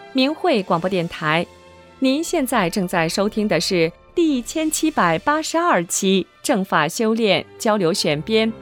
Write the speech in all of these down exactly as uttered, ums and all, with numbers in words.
明慧广播电台。您现在正在收听的是第一千七百八十二期正法修炼交流选编，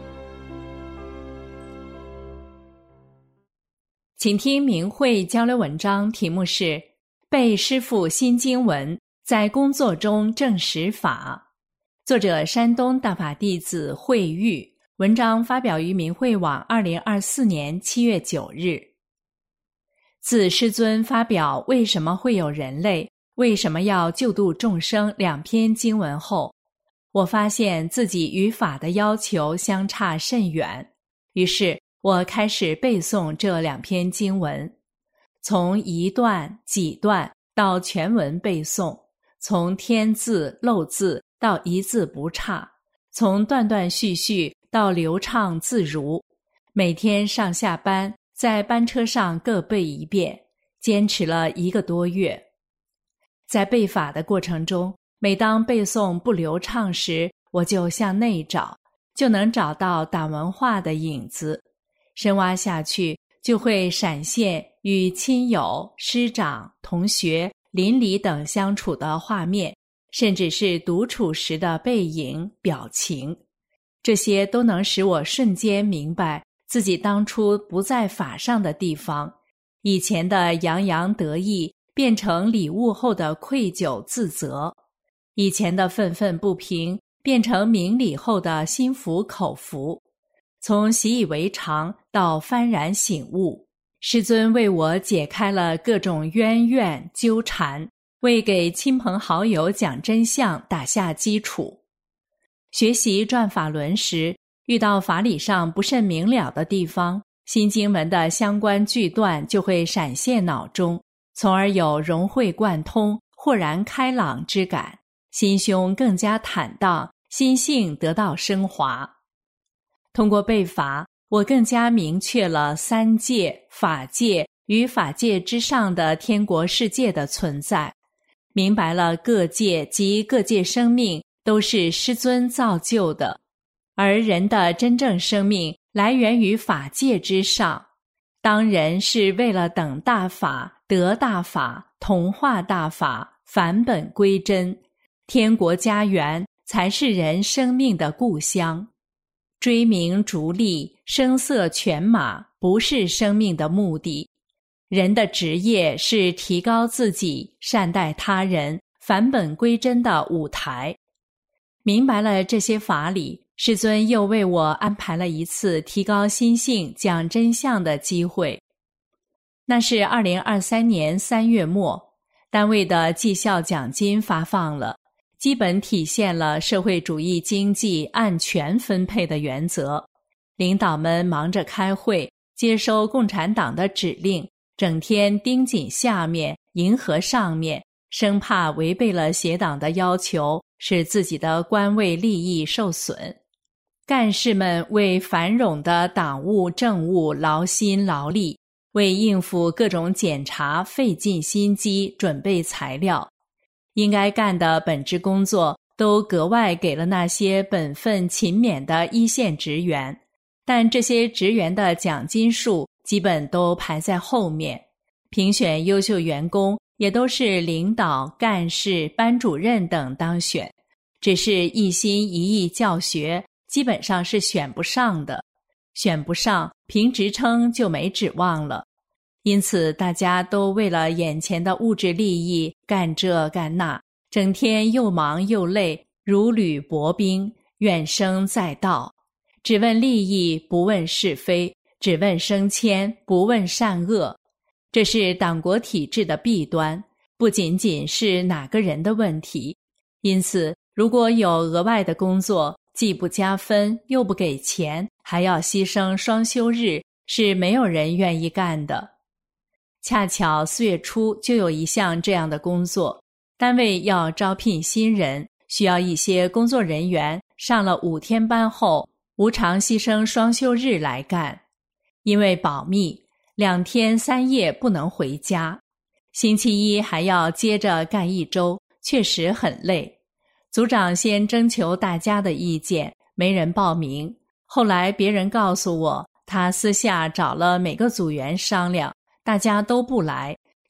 请听明慧交流文章，题目是背师父新经文，在工作中证实法。作者山东大法弟子慧玉，文章发表于明慧网二零二四年七月九日。自师尊发表为什么会有人类，为什么要救度众生两篇经文后，我发现自己与法的要求相差甚远，于是我开始背诵这两篇经文，从一段几段到全文背诵，从添字漏字到一字不差，从断断续续到流畅自如，每天上下班在班车上各背一遍，坚持了一个多月。在背法的过程中，每当背诵不流畅时，我就向内找，就能找到党文化的影子，深挖下去就会闪现与亲友、师长、同学、邻里等相处的画面，甚至是独处时的背影、表情，这些都能使我瞬间明白自己当初不在法上的地方，以前的洋洋得意变成礼物后的愧疚自责，以前的愤愤不平变成明理后的心服口服，从习以为常到幡然醒悟。师尊为我解开了各种冤怨纠缠，为给亲朋好友讲真相打下基础。学习转法轮时，遇到法理上不甚明了的地方，新经文的相关句段就会闪现脑中，从而有融会贯通、豁然开朗之感，心胸更加坦荡，心性得到升华。通过背法，我更加明确了三界、法界与法界之上的天国世界的存在，明白了各界及各界生命都是师尊造就的，而人的真正生命来源于法界之上。当人是为了等大法、得大法、同化大法，返本归真，天国家园才是人生命的故乡。追名逐利、声色犬马不是生命的目的，人的职业是提高自己、善待他人、返本归真的舞台。明白了这些法理，师尊又为我安排了一次提高心性、讲真相的机会。那是二零二三年三月末，单位的绩效奖金发放了，基本体现了社会主义经济按权分配的原则。领导们忙着开会，接收共产党的指令，整天盯紧下面，迎合上面，生怕违背了协党的要求，使自己的官位利益受损。干事们为繁荣的党务政务劳心劳力，为应付各种检查费尽心机准备材料，应该干的本职工作都格外给了那些本分勤勉的一线职员，但这些职员的奖金数基本都排在后面，评选优秀员工也都是领导、干事、班主任等当选，只是一心一意教学，基本上是选不上的，选不上，评职称就没指望了。因此大家都为了眼前的物质利益干这干那，整天又忙又累，如履薄冰，怨声载道，只问利益不问是非，只问升迁不问善恶。这是党国体制的弊端，不仅仅是哪个人的问题。因此如果有额外的工作，既不加分又不给钱，还要牺牲双休日，是没有人愿意干的。恰巧四月初就有一项这样的工作，单位要招聘新人，需要一些工作人员上了五天班后，无偿牺牲双休日来干。因为保密，两天三夜不能回家，星期一还要接着干一周，确实很累。组长先征求大家的意见，没人报名。后来别人告诉我，他私下找了每个组员商量，大家都不来，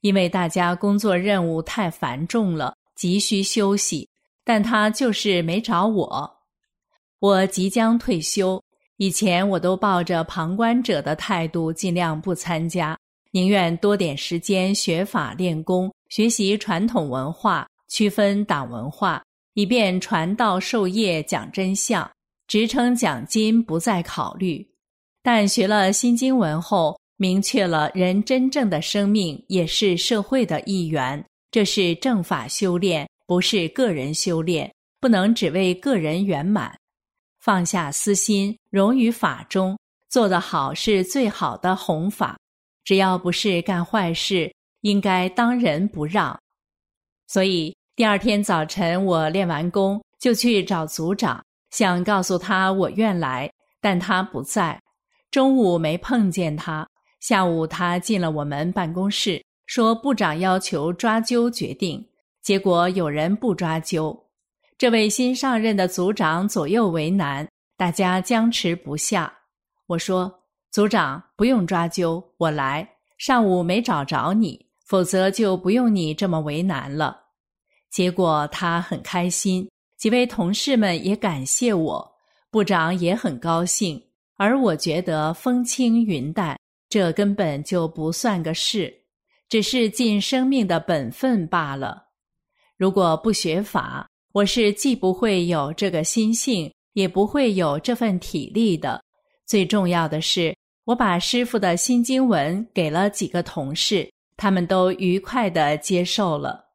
因为大家工作任务太繁重了，急需休息，但他就是没找我。我即将退休，以前我都抱着旁观者的态度尽量不参加，宁愿多点时间学法练功，学习传统文化，区分党文化，以便传道授业讲真相，职称奖金不再考虑。但学了新经文后，明确了人真正的生命也是社会的一员，这是正法修炼，不是个人修炼，不能只为个人圆满。放下私心，融于法中，做得好是最好的弘法。只要不是干坏事，应该当仁不让。所以第二天早晨我练完功，就去找组长，想告诉他我愿来，但他不在。中午没碰见他，下午他进了我们办公室，说部长要求抓阄决定，结果有人不抓阄。这位新上任的组长左右为难，大家僵持不下。我说，组长不用抓阄，我来，上午没找着你，否则就不用你这么为难了。结果他很开心，几位同事们也感谢我，部长也很高兴，而我觉得风轻云淡，这根本就不算个事，只是尽生命的本分罢了。如果不学法，我是既不会有这个心性，也不会有这份体力的。最重要的是，我把师父的新经文给了几个同事，他们都愉快地接受了。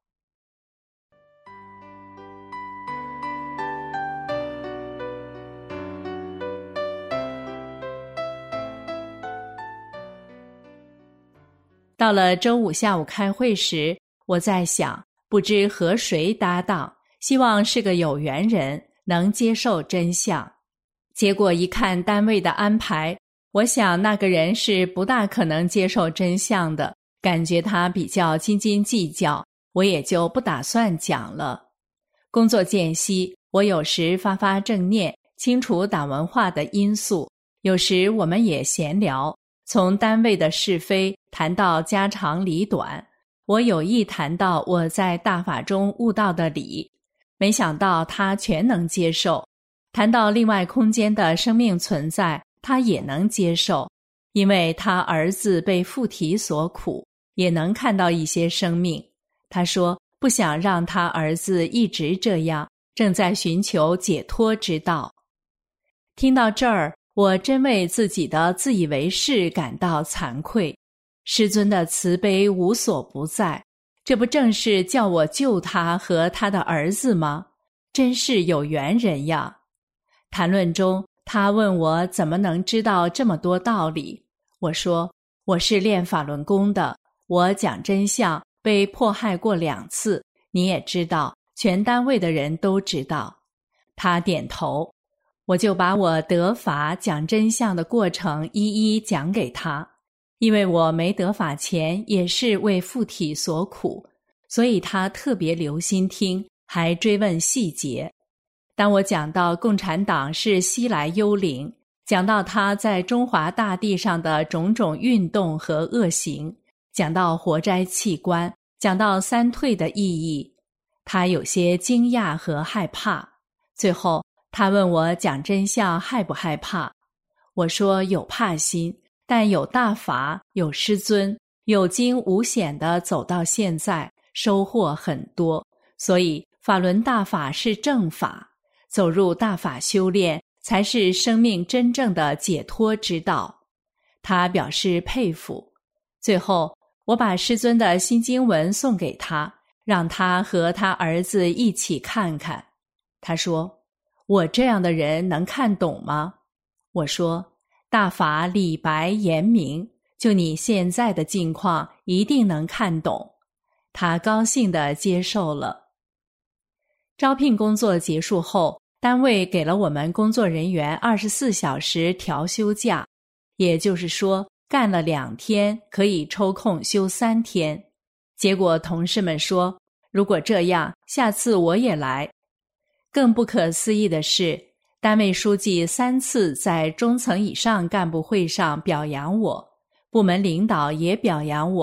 到了周五下午开会时，我在想，不知和谁搭档，希望是个有缘人，能接受真相。结果一看单位的安排，我想那个人是不大可能接受真相的，感觉他比较斤斤计较，我也就不打算讲了。工作间隙，我有时发发正念，清除党文化的因素，有时我们也闲聊，从单位的是非谈到家长里短。我有意谈到我在大法中悟到的理，没想到他全能接受。谈到另外空间的生命存在，他也能接受，因为他儿子被附体所苦，也能看到一些生命。他说不想让他儿子一直这样，正在寻求解脱之道。听到这儿，我真为自己的自以为是感到惭愧。师尊的慈悲无所不在，这不正是叫我救他和他的儿子吗？真是有缘人呀。谈论中，他问我怎么能知道这么多道理。我说，我是练法轮功的，我讲真相被迫害过两次，你也知道，全单位的人都知道。他点头，我就把我得法讲真相的过程一一讲给他。因为我没得法前也是为附体所苦，所以他特别留心听，还追问细节。当我讲到共产党是西来幽灵，讲到他在中华大地上的种种运动和恶行，讲到活摘器官，讲到三退的意义，他有些惊讶和害怕。最后他问我讲真相害不害怕，我说有怕心，但有大法，有师尊，有惊无险地走到现在，收获很多，所以法轮大法是正法，走入大法修炼才是生命真正的解脱之道。他表示佩服。最后我把师尊的新经文送给他，让他和他儿子一起看看。他说，我这样的人能看懂吗？我说，大法理白言明，就你现在的境况一定能看懂。他高兴地接受了。招聘工作结束后，单位给了我们工作人员二十四小时调休假，也就是说干了两天可以抽空休三天。结果同事们说，如果这样，下次我也来。更不可思议的是，单位书记三次在中层以上干部会上表扬我，部门领导也表扬我，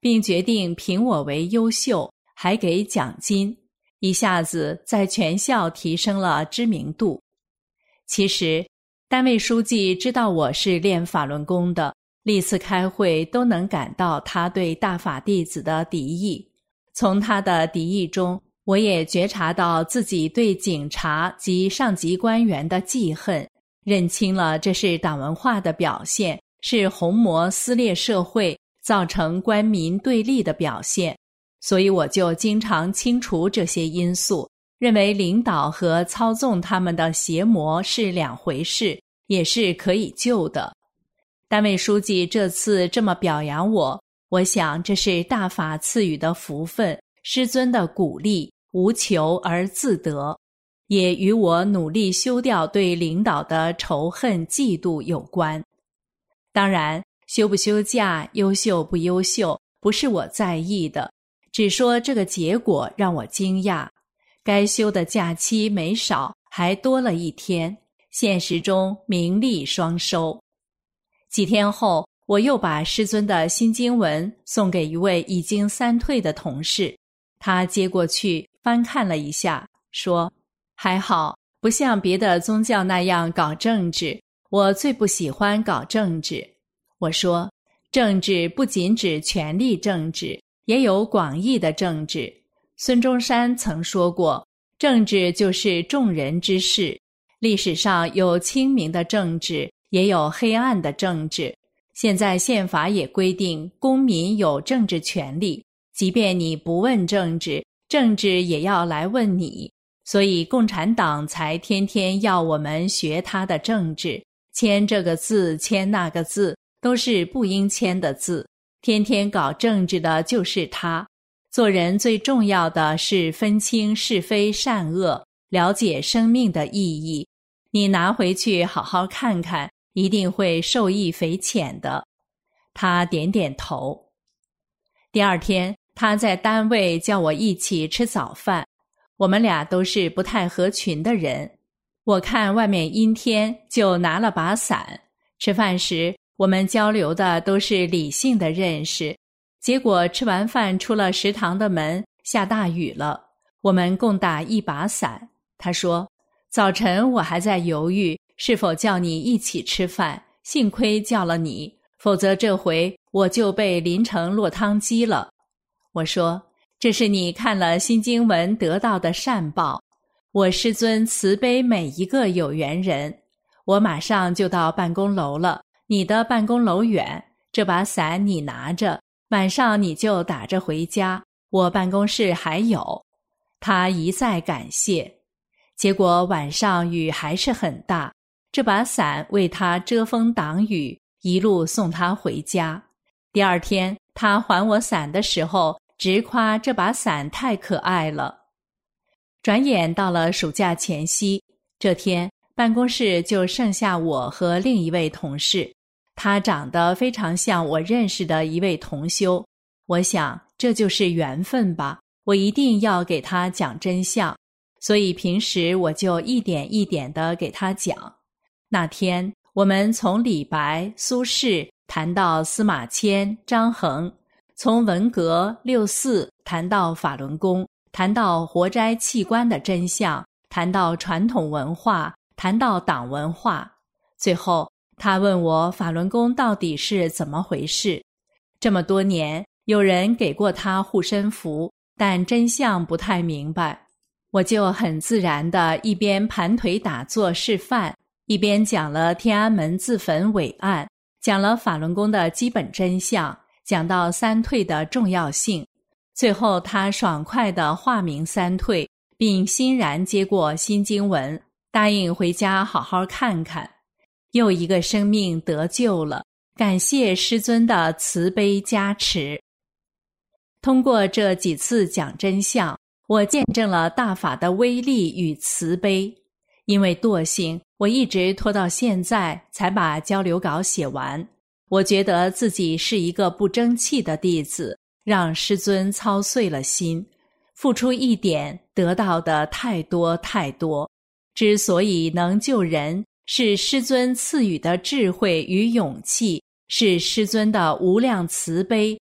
并决定评我为优秀，还给奖金，一下子在全校提升了知名度。其实单位书记知道我是练法轮功的，历次开会都能感到他对大法弟子的敌意。从他的敌意中，我也觉察到自己对警察及上级官员的记恨，认清了这是党文化的表现，是虹膜撕裂社会，造成官民对立的表现。所以我就经常清除这些因素，认为领导和操纵他们的邪魔是两回事，也是可以救的。单位书记这次这么表扬我，我想这是大法赐予的福分，师尊的鼓励，无求而自得，也与我努力修掉对领导的仇恨嫉妒有关。当然，休不休假，优秀不优秀，不是我在意的，只说这个结果让我惊讶。该休的假期没少，还多了一天，现实中名利双收。几天后，我又把师尊的新经文送给一位已经三退的同事，他接过去翻看了一下，说：还好，不像别的宗教那样搞政治，我最不喜欢搞政治。我说，政治不仅指权力政治，也有广义的政治。孙中山曾说过，政治就是众人之事，历史上有清明的政治，也有黑暗的政治。现在宪法也规定公民有政治权利，即便你不问政治，政治也要来问你。所以共产党才天天要我们学他的政治，签这个字签那个字，都是不应签的字，天天搞政治的就是他。做人最重要的是分清是非善恶，了解生命的意义。你拿回去好好看看，一定会受益匪浅的。他点点头。第二天，他在单位叫我一起吃早饭。我们俩都是不太合群的人。我看外面阴天，就拿了把伞。吃饭时，我们交流的都是理性的认识。结果吃完饭出了食堂的门，下大雨了。我们共打一把伞。他说，早晨我还在犹豫是否叫你一起吃饭，幸亏叫了你，否则这回我就被淋成落汤鸡了。我说，这是你看了新经文得到的善报。我师尊慈悲每一个有缘人。我马上就到办公楼了，你的办公楼远，这把伞你拿着，晚上你就打着回家，我办公室还有。他一再感谢。结果晚上雨还是很大，这把伞为他遮风挡雨，一路送他回家。第二天他还我伞的时候，直夸这把伞太可爱了。转眼到了暑假前夕，这天办公室就剩下我和另一位同事，他长得非常像我认识的一位同修。我想这就是缘分吧，我一定要给他讲真相，所以平时我就一点一点地给他讲。那天我们从李白、苏轼谈到司马迁、张衡，从文革、六四谈到法轮功，谈到活摘器官的真相，谈到传统文化，谈到党文化。最后他问我法轮功到底是怎么回事。这么多年，有人给过他护身符，但真相不太明白。我就很自然地一边盘腿打坐示范，一边讲了天安门自焚伟案，讲了法轮功的基本真相，讲到三退的重要性。最后他爽快地化名三退，并欣然接过新经文，答应回家好好看看。又一个生命得救了，感谢师尊的慈悲加持。通过这几次讲真相，我见证了大法的威力与慈悲。因为惰性，我一直拖到现在才把交流稿写完。我觉得自己是一个不争气的弟子，让师尊操碎了心，付出一点得到的太多太多。之所以能救人，是师尊赐予的智慧与勇气，是师尊的无量慈悲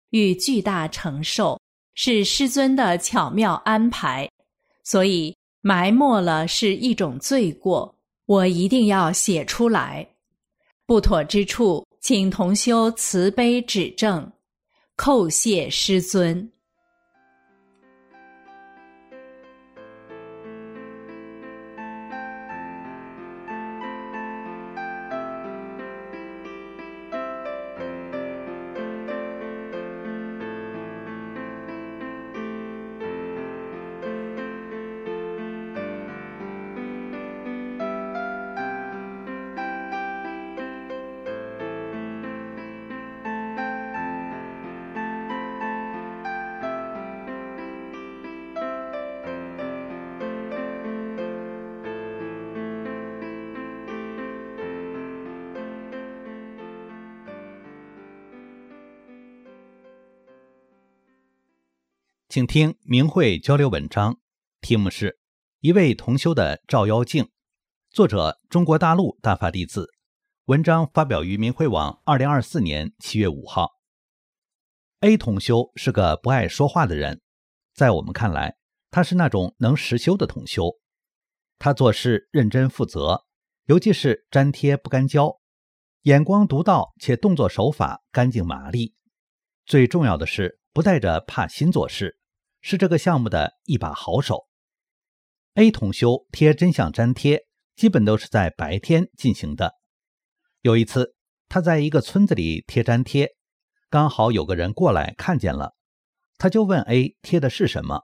与巨大承受，是师尊的巧妙安排，所以埋没了是一种罪过，我一定要写出来。不妥之处，请同修慈悲指正，叩谢师尊。 请听明慧交流文章，题目是一位同修的照妖镜，作者中国大陆大法弟子，文章发表于明慧网二零二四年七月五号。A 同修是个不爱说话的人，在我们看来，他是那种能实修的同修。他做事认真负责，尤其是粘贴不干胶，眼光独到且动作手法干净麻利。最重要的是不带着怕心做事，是这个项目的一把好手。A 同修贴真相粘贴基本都是在白天进行的。有一次他在一个村子里贴粘贴，刚好有个人过来看见了，他就问 A 贴的是什么。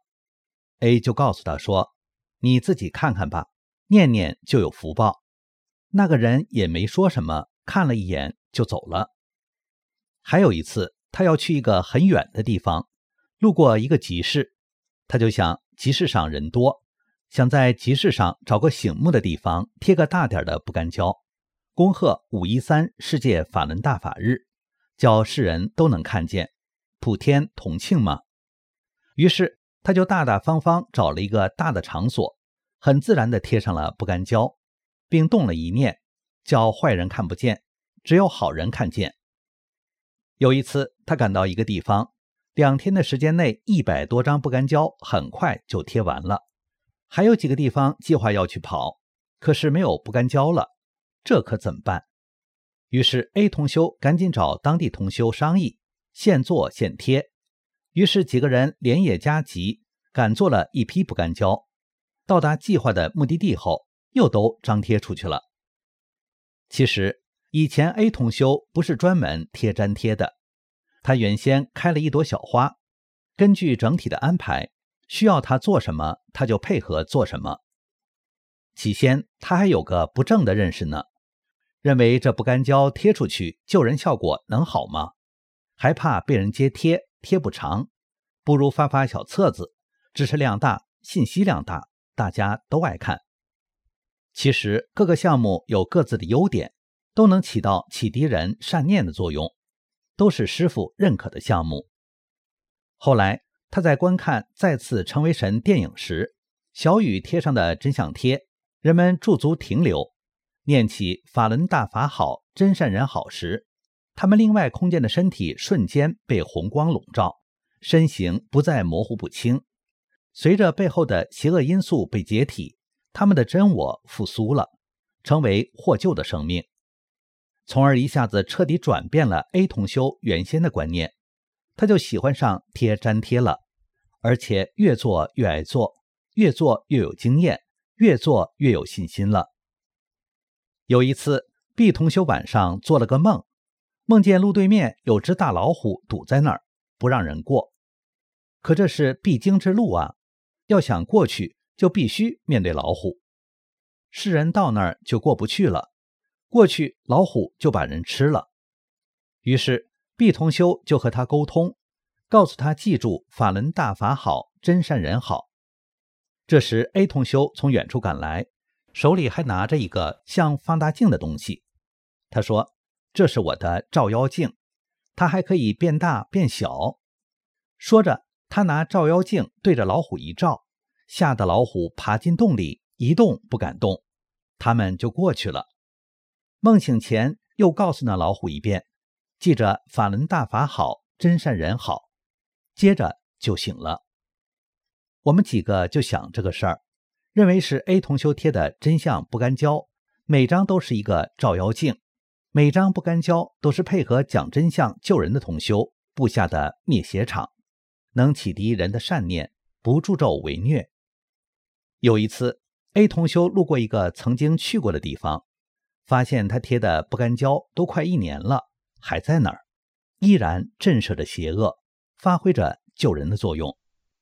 A 就告诉他说，你自己看看吧，念念就有福报。那个人也没说什么，看了一眼就走了。还有一次他要去一个很远的地方，路过一个集市，他就想集市上人多，想在集市上找个醒目的地方贴个大点的不干胶，恭贺五一三世界法轮大法日，叫世人都能看见，普天同庆嘛。于是他就大大方方找了一个大的场所，很自然地贴上了不干胶，并动了一念，叫坏人看不见，只有好人看见。有一次他赶到一个地方，两天的时间内一百多张不干胶很快就贴完了。还有几个地方计划要去跑，可是没有不干胶了，这可怎么办？于是 A 同修赶紧找当地同修商议，现做现贴。于是几个人连夜加急，赶做了一批不干胶，到达计划的目的地后又都张贴出去了。其实以前 A 同修不是专门贴粘贴的，他原先开了一朵小花，根据整体的安排，需要他做什么他就配合做什么。起先他还有个不正的认识呢，认为这不干胶贴出去救人效果能好吗？还怕被人接贴，贴不长，不如发发小册子，知识量大，信息量大，大家都爱看。其实各个项目有各自的优点，都能起到启迪人善念的作用，都是师父认可的项目。后来他在观看再次成为神电影时，小雨贴上的真相贴，人们驻足停留，念起法轮大法好，真善人好时，他们另外空间的身体瞬间被红光笼罩，身形不再模糊不清。随着背后的邪恶因素被解体，他们的真我复苏了，成为获救的生命，从而一下子彻底转变了 A 同修原先的观念。他就喜欢上贴粘贴了，而且越做越爱做，越做越有经验，越做越有信心了。有一次 B 同修晚上做了个梦，梦见路对面有只大老虎堵在那儿，不让人过。可这是必经之路啊，要想过去就必须面对老虎。世人到那儿就过不去了，过去老虎就把人吃了。于是 B 同修就和他沟通，告诉他记住法轮大法好，真善人好。这时 A 同修从远处赶来，手里还拿着一个像放大镜的东西。他说，这是我的照妖镜，它还可以变大变小。说着他拿照妖镜对着老虎一照，吓得老虎爬进洞里，一动不敢动，他们就过去了。梦醒前又告诉那老虎一遍，记着法轮大法好， 真善人好，接着就醒了。我们几个就想这个事儿，认为是 A 同修贴的真相不干胶，每张都是一个照妖镜，每张不干胶都是配合讲真相救人的同修布下的灭邪场，能启迪人的善念，不助纣为虐。有一次 A 同修路过一个曾经去过的地方，发现他贴的不干胶都快一年了，还在那儿，依然震慑着邪恶，发挥着救人的作用。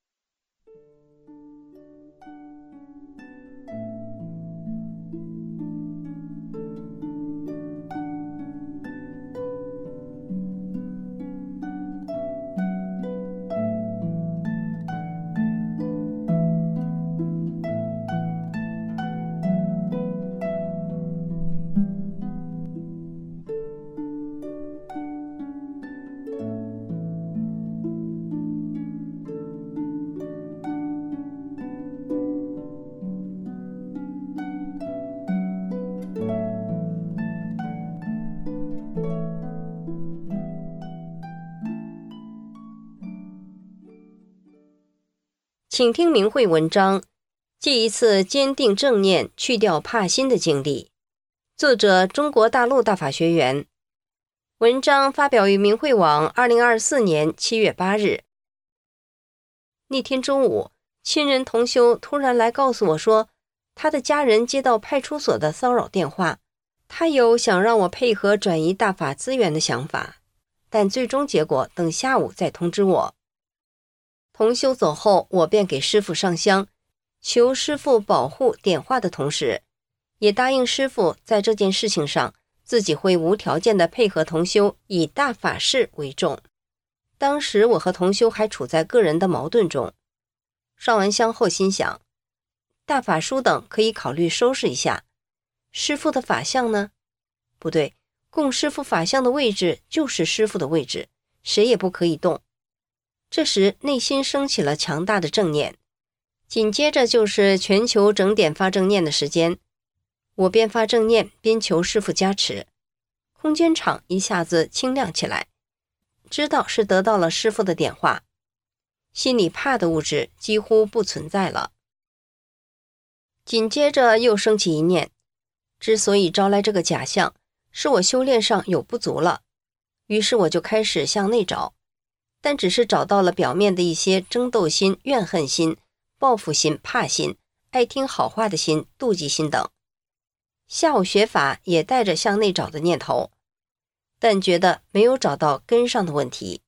请听明慧文章，记一次坚定正念去掉怕心的经历。作者中国大陆大法学员。文章发表于明慧网二零二四年七月八日。那天中午，亲人同修突然来告诉我说，他的家人接到派出所的骚扰电话，他有想让我配合转移大法资源的想法，但最终结果等下午再通知我。同修走后，我便给师父上香，求师父保护点化的同时，也答应师父在这件事情上自己会无条件的配合同修，以大法事为重。当时我和同修还处在个人的矛盾中，上完香后心想，大法书等可以考虑收拾一下，师父的法相呢？不对，供师父法相的位置就是师父的位置，谁也不可以动。这时内心升起了强大的正念，紧接着就是全球整点发正念的时间，我边发正念边求师父加持，空间场一下子清亮起来，知道是得到了师父的点化，心里怕的物质几乎不存在了。紧接着又升起一念，之所以招来这个假象，是我修炼上有不足了，于是我就开始向内找，但只是找到了表面的一些争斗心、怨恨心、报复心、怕心、爱听好话的心、妒忌心等。下午学法也带着向内找的念头，但觉得没有找到根上的问题。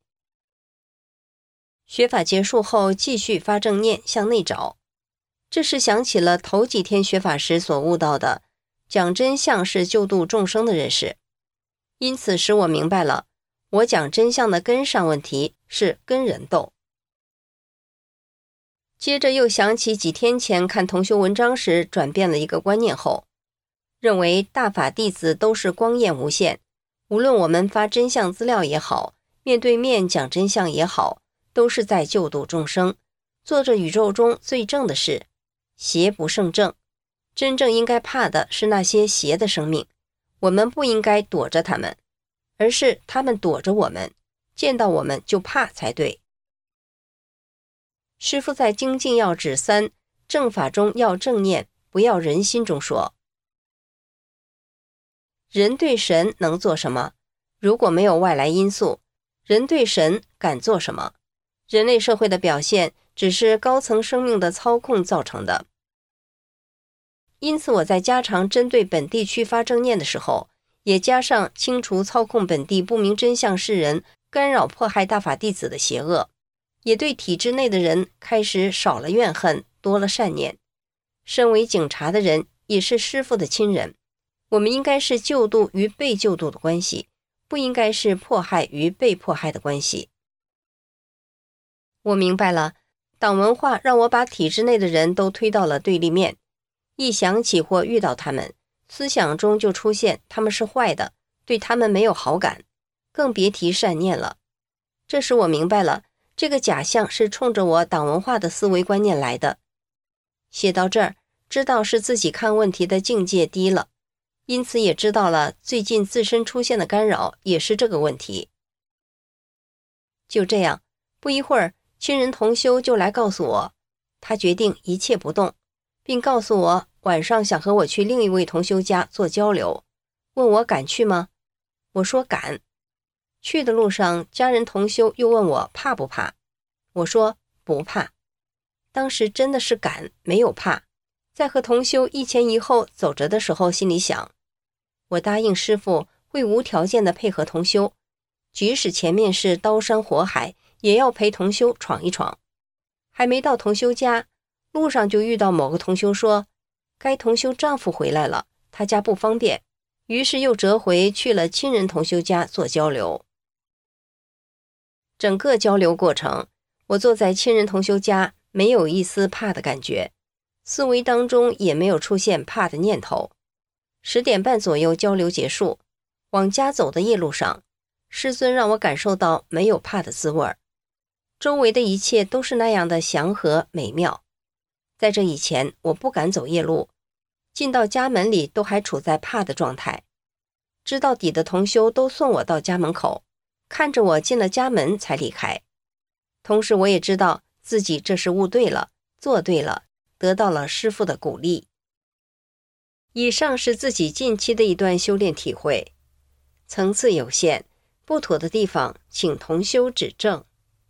学法结束后继续发正念向内找，这时想起了头几天学法时所悟到的讲真相是救度众生的认识，因此使我明白了我讲真相的根上问题是跟人斗。接着又想起几天前看同修文章时转变了一个观念后，认为大法弟子都是光焰无限，无论我们发真相资料也好，面对面讲真相也好，都是在救度众生，做着宇宙中最正的事，邪不胜正。真正应该怕的是那些邪的生命，我们不应该躲着他们，而是他们躲着我们，见到我们就怕才对。师父在精进要旨三正法中要正念，不要人心中说，人对神能做什么？如果没有外来因素，人对神敢做什么？人类社会的表现只是高层生命的操控造成的。因此我在加强针对本地区发正念的时候，也加上清除操控本地不明真相世人干扰迫害大法弟子的邪恶，也对体制内的人开始少了怨恨，多了善念。身为警察的人也是师父的亲人，我们应该是救度与被救度的关系，不应该是迫害与被迫害的关系。我明白了，党文化让我把体制内的人都推到了对立面，一想起或遇到他们，思想中就出现他们是坏的，对他们没有好感，更别提善念了。这时我明白了，这个假象是冲着我党文化的思维观念来的。写到这儿，知道是自己看问题的境界低了，因此也知道了最近自身出现的干扰也是这个问题。 就这样，不一会儿，亲人同修就来告诉我，他决定一切不动，并告诉我晚上想和我去另一位同修家做交流，问我敢去吗？我说敢。去的路上，家人同修又问我怕不怕，我说不怕。当时真的是敢，没有怕。在和同修一前一后走着的时候，心里想，我答应师父会无条件的配合同修，即使前面是刀山火海，也要陪同修闯一闯。还没到同修家，路上就遇到某个同修说，该同修丈夫回来了，他家不方便，于是又折回去了亲人同修家做交流。整个交流过程，我坐在亲人同修家，没有一丝怕的感觉，思维当中也没有出现怕的念头。十点半左右交流结束，往家走的夜路上，师尊让我感受到没有怕的滋味，周围的一切都是那样的祥和美妙。在这以前，我不敢走夜路，进到家门里都还处在怕的状态。知道底的同修都送我到家门口，看着我进了家门才离开。同时我也知道自己这是悟对了，做对了，得到了师父的鼓励。以上是自己近期的一段修炼体会，层次有限，不妥的地方请同修指正。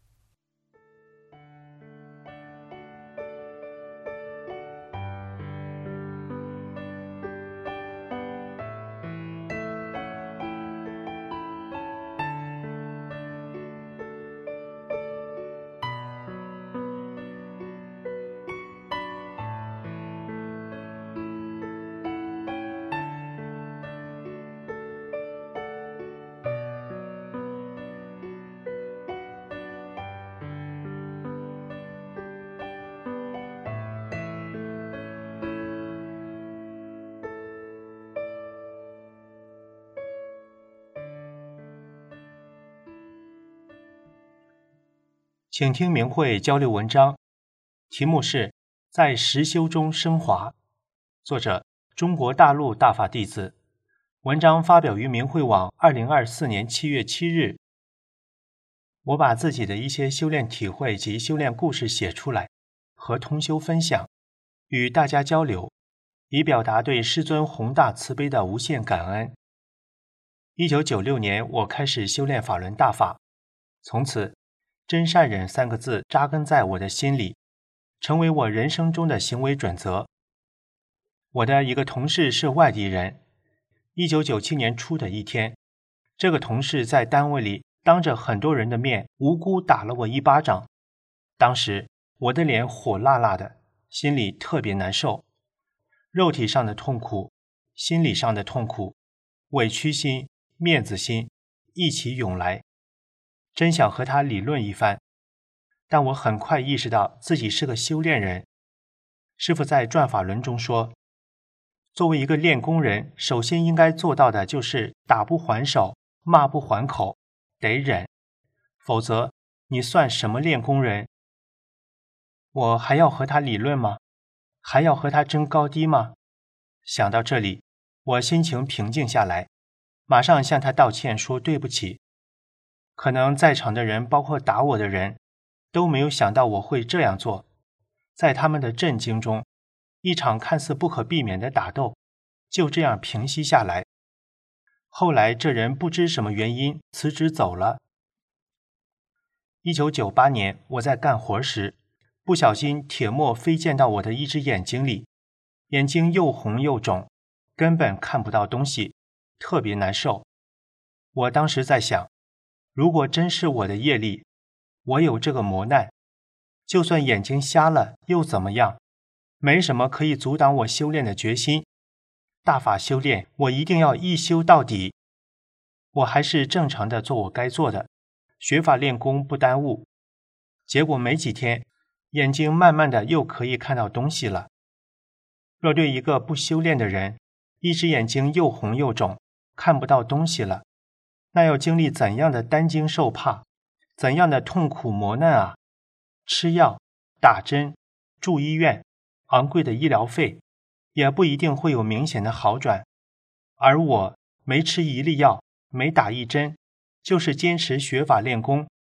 请听明慧交流文章，题目是在实修中升华，作者中国大陆大法弟子，文章发表于明慧网二零二四年七月七日。我把自己的一些修炼体会及修炼故事写出来，和同修分享，与大家交流，以表达对师尊宏大慈悲的无限感恩。一九九六年，我开始修炼法轮大法，从此真善忍三个字扎根在我的心里，成为我人生中的行为准则。我的一个同事是外地人，一九九七年初的一天，这个同事在单位里当着很多人的面无辜打了我一巴掌。当时我的脸火辣辣的，心里特别难受，肉体上的痛苦，心理上的痛苦，委屈心、面子心一起涌来，真想和他理论一番。但我很快意识到自己是个修炼人。师父在转法轮中说，作为一个练功人，首先应该做到的就是打不还手，骂不还口，得忍，否则你算什么练功人？我还要和他理论吗？还要和他争高低吗？想到这里，我心情平静下来，马上向他道歉说对不起。可能在场的人，包括打我的人，都没有想到我会这样做。在他们的震惊中，一场看似不可避免的打斗就这样平息下来。后来这人不知什么原因辞职走了。一九九八年，我在干活时，不小心铁末飞溅到我的一只眼睛里，眼睛又红又肿，根本看不到东西，特别难受。我当时在想，如果真是我的业力，我有这个磨难，就算眼睛瞎了又怎么样？没什么可以阻挡我修炼的决心。大法修炼，我一定要一修到底。我还是正常的做我该做的，学法练功不耽误。结果没几天，眼睛慢慢的又可以看到东西了。若对一个不修炼的人，一只眼睛又红又肿，看不到东西了，那要经历怎样的担惊受怕，怎样的痛苦磨难啊！吃药、打针、住医院，昂贵的医疗费，也不一定会有明显的好转。而我没吃一粒药，没打一针，就是坚持学法练功，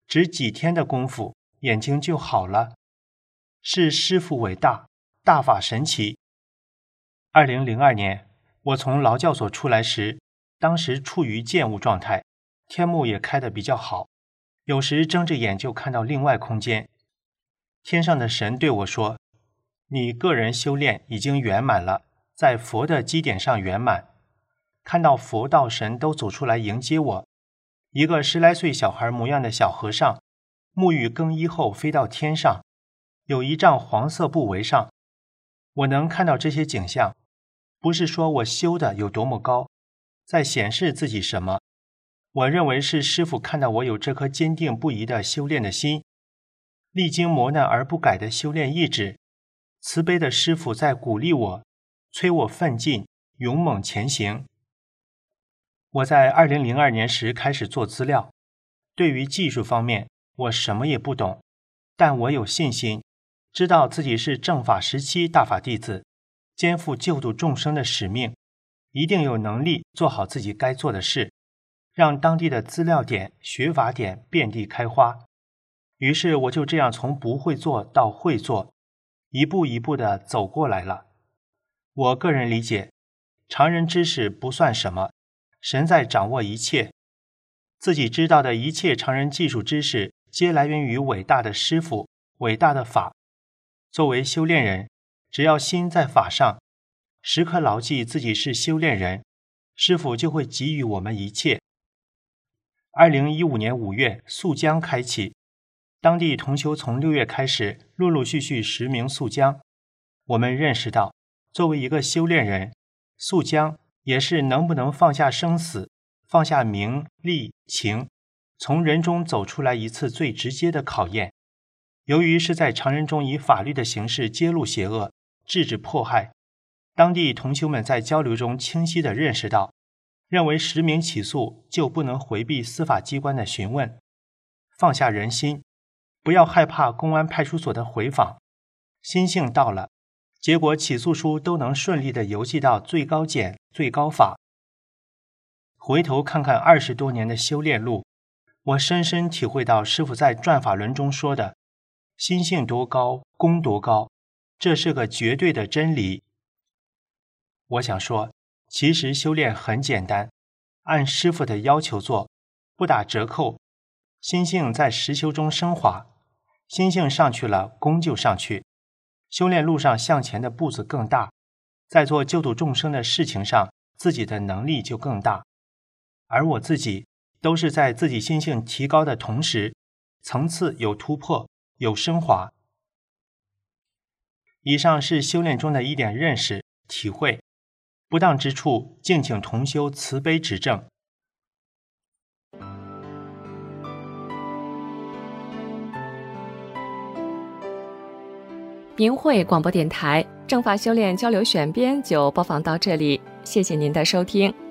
只几天的功夫，眼睛就好了。是师父伟大，大法神奇。二零零二年，我从劳教所出来时，当时处于见物状态，天目也开得比较好，有时睁着眼就看到另外空间。天上的神对我说：“你个人修炼已经圆满了，在佛的基点上圆满。”看到佛道神都走出来迎接我，一个十来岁小孩模样的小和尚，沐浴更衣后飞到天上，有一丈黄色布围上。我能看到这些景象，不是说我修的有多么高，在显示自己什么。我认为是师父看到我有这颗坚定不移的修炼的心，历经磨难而不改的修炼意志，慈悲的师父在鼓励我，催我奋进，勇猛前行。我在二零零二年时开始做资料，对于技术方面我什么也不懂，但我有信心，知道自己是正法时期大法弟子，肩负救度众生的使命，一定有能力做好自己该做的事，让当地的资料点、学法点遍地开花。于是我就这样从不会做到会做，一步一步地走过来了。我个人理解，常人知识不算什么，神在掌握一切，自己知道的一切常人技术知识皆来源于伟大的师父、伟大的法。作为修炼人，只要心在法上，时刻牢记自己是修炼人，师父就会给予我们一切。二零一五年五月，溯江开启，当地同修从六月开始陆陆续续实名溯江。我们认识到，作为一个修炼人，溯江也是能不能放下生死，放下名利情，从人中走出来一次最直接的考验。由于是在常人中以法律的形式揭露邪恶，制止迫害，当地同修们在交流中清晰地认识到，认为实名起诉就不能回避司法机关的询问，放下人心，不要害怕公安派出所的回访，心性到了，结果起诉书都能顺利地邮寄到最高检、最高法。回头看看二十多年的修炼路，我深深体会到师父在转法轮中说的心性多高，功多高，这是个绝对的真理。我想说，其实修炼很简单，按师父的要求做，不打折扣，心性在实修中升华，心性上去了，功就上去，修炼路上向前的步子更大，在做救度众生的事情上，自己的能力就更大。而我自己都是在自己心性提高的同时，层次有突破，有升华。以上是修炼中的一点认识、体会，不当之处，敬请同修慈悲指正。 明慧广播电台正法修炼交流选编就播放到这里，谢谢您的收听。